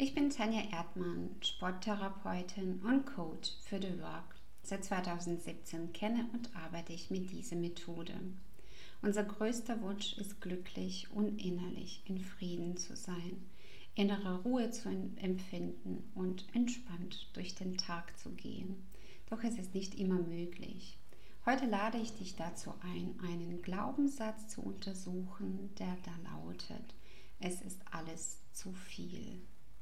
Ich bin Tanja Erdmann, Sporttherapeutin und Coach für The Work. Seit 2017 kenne und arbeite ich mit dieser Methode. Unser größter Wunsch ist, glücklich und innerlich in Frieden zu sein, innere Ruhe zu empfinden und entspannt durch den Tag zu gehen. Doch es ist nicht immer möglich. Heute lade ich dich dazu ein, einen Glaubenssatz zu untersuchen, der da lautet: Es ist alles zu viel.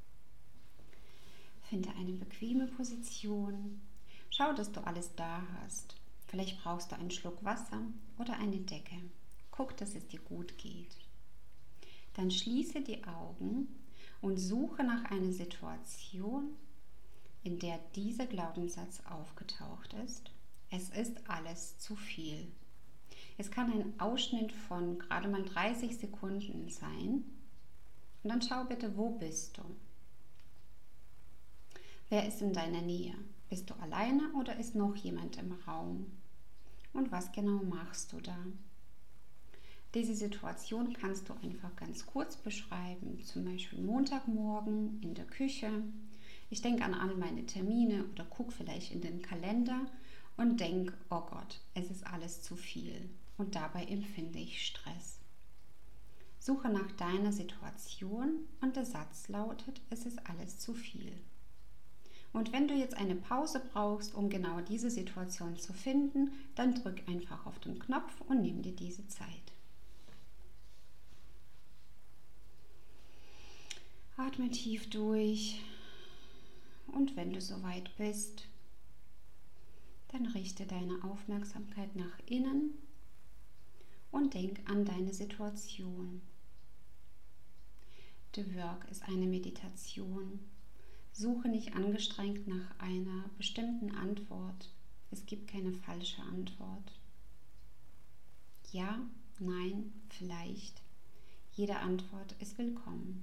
Finde eine bequeme Position. Schau, dass du alles da hast. Vielleicht brauchst du einen Schluck Wasser oder eine Decke. Guck, dass es dir gut geht. Dann schließe die Augen und suche nach einer Situation, in der dieser Glaubenssatz aufgetaucht ist. Es ist alles zu viel. Es kann ein Ausschnitt von gerade mal 30 Sekunden sein. Und dann schau bitte, wo bist du? Wer ist in deiner Nähe? Bist du alleine oder ist noch jemand im Raum? Und was genau machst du da? Diese Situation kannst du einfach ganz kurz beschreiben, zum Beispiel Montagmorgen in der Küche. Ich denke an all meine Termine oder gucke vielleicht in den Kalender und denke, oh Gott, es ist alles zu viel und dabei empfinde ich Stress. Suche nach deiner Situation und der Satz lautet, es ist alles zu viel. Und wenn du jetzt eine Pause brauchst, um genau diese Situation zu finden, dann drück einfach auf den Knopf und nimm dir diese Zeit. Atme tief durch und wenn du soweit bist, dann richte deine Aufmerksamkeit nach innen und denk an deine Situation. The Work ist eine Meditation. Suche nicht angestrengt nach einer bestimmten Antwort. Es gibt keine falsche Antwort. Ja, nein, vielleicht. Jede Antwort ist willkommen.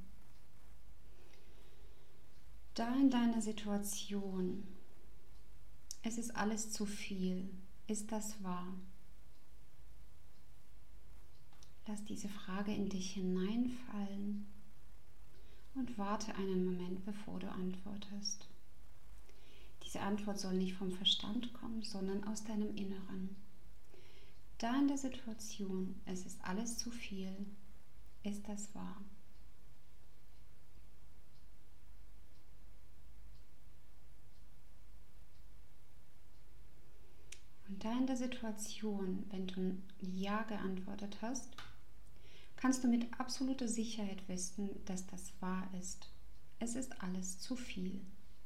Da in deiner Situation, es ist alles zu viel. Ist das wahr? Lass diese Frage in dich hineinfallen. Und warte einen Moment, bevor du antwortest. Diese Antwort soll nicht vom Verstand kommen, sondern aus deinem Inneren. Da in der Situation, es ist alles zu viel, ist das wahr? Und da in der Situation, wenn du Ja geantwortet hast, kannst du mit absoluter Sicherheit wissen, dass das wahr ist. Es ist alles zu viel.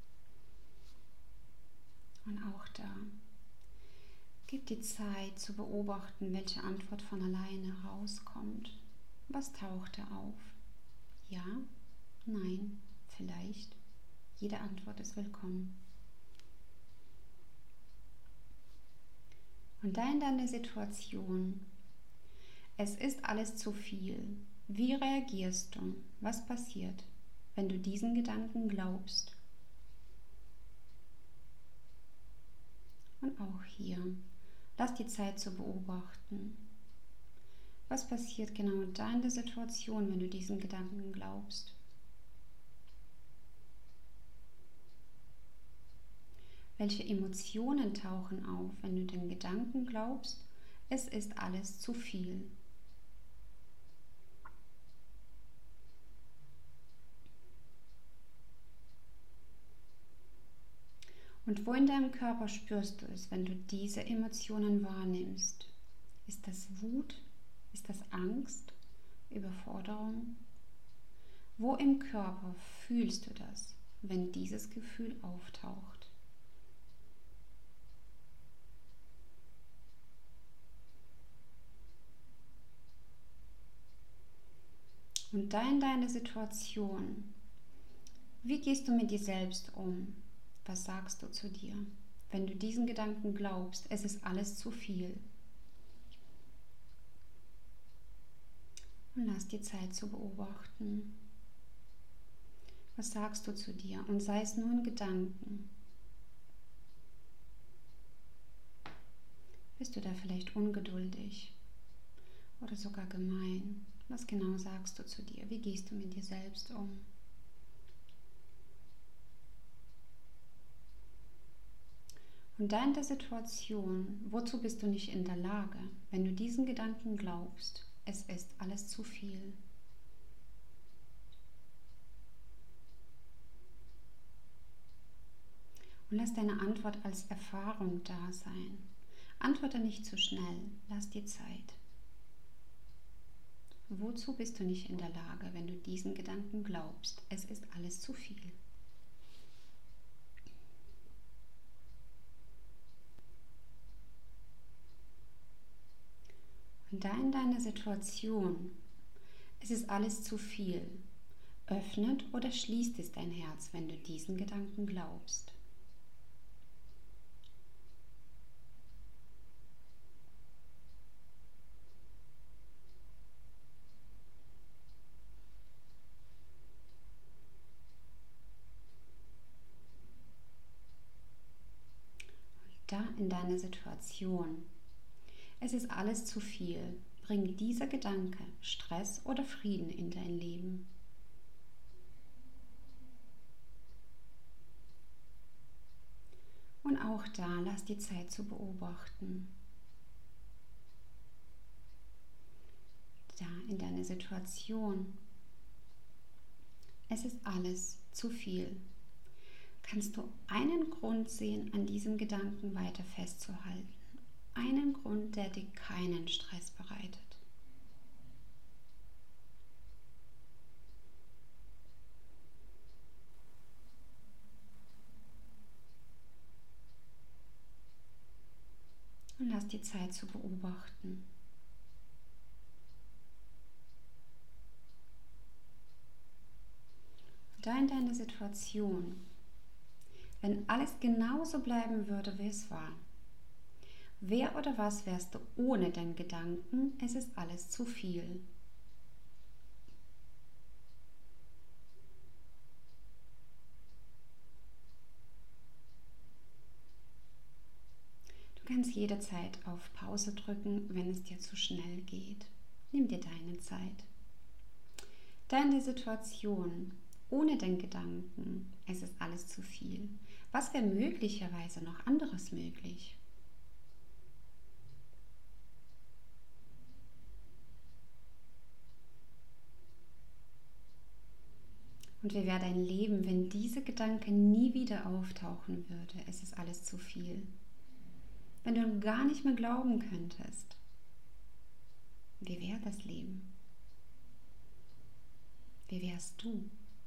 Und auch da, gib die Zeit zu beobachten, welche Antwort von alleine rauskommt. Was taucht da auf? Ja, nein, vielleicht. Jede Antwort ist willkommen. Und da in deiner Situation, es ist alles zu viel. Wie reagierst du? Was passiert, wenn du diesen Gedanken glaubst? Und auch hier, lass die Zeit zu beobachten. Was passiert genau da in der Situation, wenn du diesen Gedanken glaubst? Welche Emotionen tauchen auf, wenn du den Gedanken glaubst, es ist alles zu viel? Und wo in deinem Körper spürst du es, wenn du diese Emotionen wahrnimmst? Ist das Wut? Ist das Angst? Überforderung? Wo im Körper fühlst du das, wenn dieses Gefühl auftaucht? Und da in deiner Situation, wie gehst du mit dir selbst um? Was sagst du zu dir, wenn du diesen Gedanken glaubst, es ist alles zu viel? Und lass die Zeit zu beobachten. Was sagst du zu dir? Und sei es nur in Gedanken. Bist du da vielleicht ungeduldig oder sogar gemein? Was genau sagst du zu dir? Wie gehst du mit dir selbst um? Und da in der Situation, wozu bist du nicht in der Lage, wenn du diesen Gedanken glaubst, es ist alles zu viel? Und lass deine Antwort als Erfahrung da sein. Antworte nicht zu schnell, lass dir Zeit. Wozu bist du nicht in der Lage, wenn du diesen Gedanken glaubst, es ist alles zu viel? Und da in deiner Situation, es ist alles zu viel, öffnet oder schließt es dein Herz, wenn du diesen Gedanken glaubst? Da in deiner Situation, es ist alles zu viel, bringt dieser Gedanke Stress oder Frieden in dein Leben? Und auch da lass die Zeit zu beobachten. Da in deiner Situation, es ist alles zu viel. Kannst du einen Grund sehen, an diesem Gedanken weiter festzuhalten? Einen Grund, der dir keinen Stress bereitet. Und lass die Zeit zu beobachten. Da in deiner Situation, wenn alles genauso bleiben würde, wie es war, wer oder was wärst du ohne den Gedanken, es ist alles zu viel? Du kannst jederzeit auf Pause drücken, wenn es dir zu schnell geht. Nimm dir deine Zeit. Da in der Situation, ohne den Gedanken, es ist alles zu viel. Was wäre möglicherweise noch anderes möglich? Und wie wäre dein Leben, wenn dieser Gedanke nie wieder auftauchen würde? Es ist alles zu viel. Wenn du gar nicht mehr glauben könntest, wie wäre das Leben? Wie wärst du?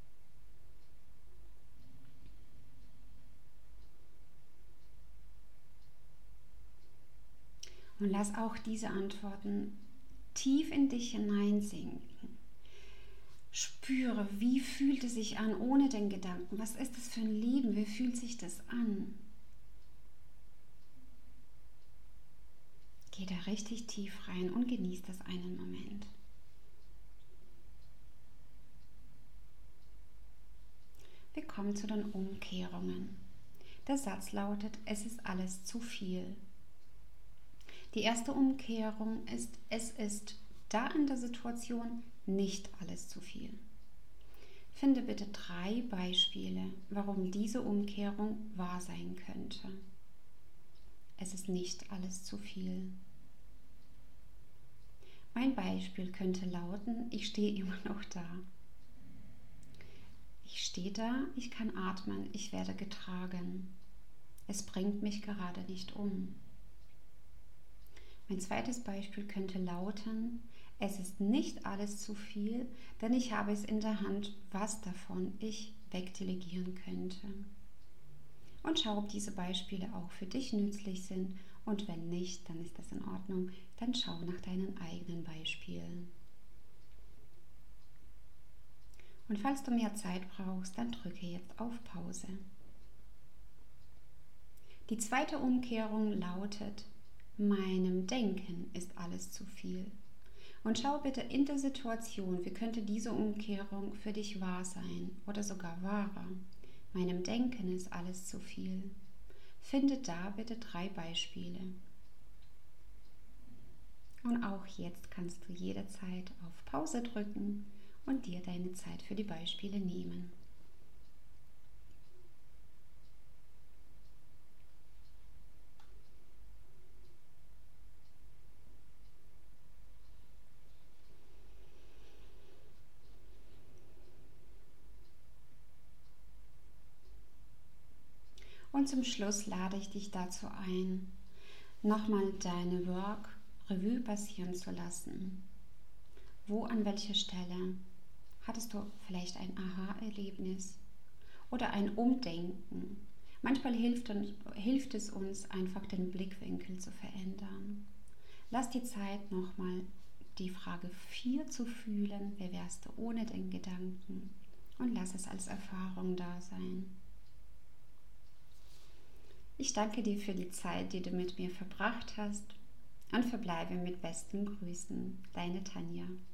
Und lass auch diese Antworten tief in dich hineinsinken. Spüre, wie fühlt es sich an ohne den Gedanken? Was ist das für ein Leben? Wie fühlt sich das an? Geh da richtig tief rein und genieß das einen Moment. Wir kommen zu den Umkehrungen. Der Satz lautet, es ist alles zu viel. Die erste Umkehrung ist, es ist da in der Situation nicht alles zu viel. Finde bitte 3 Beispiele, warum diese Umkehrung wahr sein könnte. Es ist nicht alles zu viel. Mein Beispiel könnte lauten, ich stehe immer noch da. Ich stehe da, ich kann atmen, ich werde getragen. Es bringt mich gerade nicht um. Mein zweites Beispiel könnte lauten, es ist nicht alles zu viel, denn ich habe es in der Hand, was davon ich wegdelegieren könnte. Und schau, ob diese Beispiele auch für dich nützlich sind und wenn nicht, dann ist das in Ordnung. Dann schau nach deinen eigenen Beispielen. Und falls du mehr Zeit brauchst, dann drücke jetzt auf Pause. Die zweite Umkehrung lautet, meinem Denken ist alles zu viel. Und schau bitte in der Situation, wie könnte diese Umkehrung für dich wahr sein oder sogar wahrer. Meinem Denken ist alles zu viel. Finde da bitte 3 Beispiele. Und auch jetzt kannst du jederzeit auf Pause drücken und dir deine Zeit für die Beispiele nehmen. Und zum Schluss lade ich dich dazu ein, nochmal deine Work Revue passieren zu lassen. Wo, an welcher Stelle hattest du vielleicht ein Aha-Erlebnis oder ein Umdenken? Manchmal hilft es uns einfach, den Blickwinkel zu verändern. Lass die Zeit, nochmal die Frage 4 zu fühlen. Wer wärst du ohne den Gedanken? Und lass es als Erfahrung da sein. Ich danke dir für die Zeit, die du mit mir verbracht hast und verbleibe mit besten Grüßen. Deine Tanja.